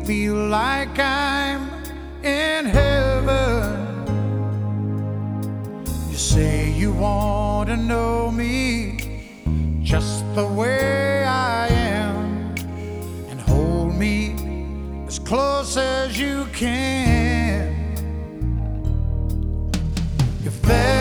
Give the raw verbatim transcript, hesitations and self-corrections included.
feel like I'm in heaven. You say you want to know me just the way I am, and hold me as close as you can. If there